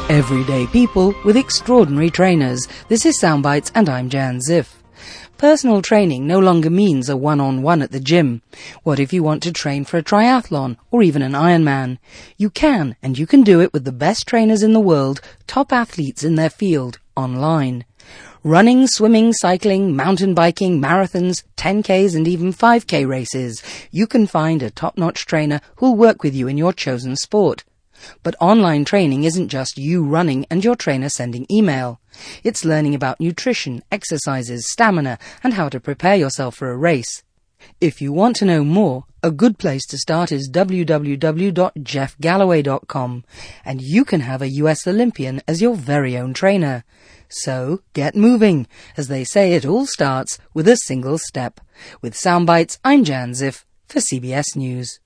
Everyday people with extraordinary trainers. This is Soundbites and I'm Jan Ziff. Personal training no longer means a one-on-one at the gym. What if you want to train for a triathlon or even an Ironman? You can, and you can do it with the best trainers in the world, top athletes in their field, online. Running, swimming, cycling, mountain biking, marathons, 10Ks and even 5K races. You can find a top-notch trainer who'll work with you in your chosen sport. But online training isn't just you running and your trainer sending email. It's learning about nutrition, exercises, stamina, and how to prepare yourself for a race. If you want to know more, a good place to start is www.jeffgalloway.com, and you can have a US Olympian as your very own trainer. So, get moving. As they say, it all starts with a single step. With Soundbites, I'm Jan Ziff for CBS News.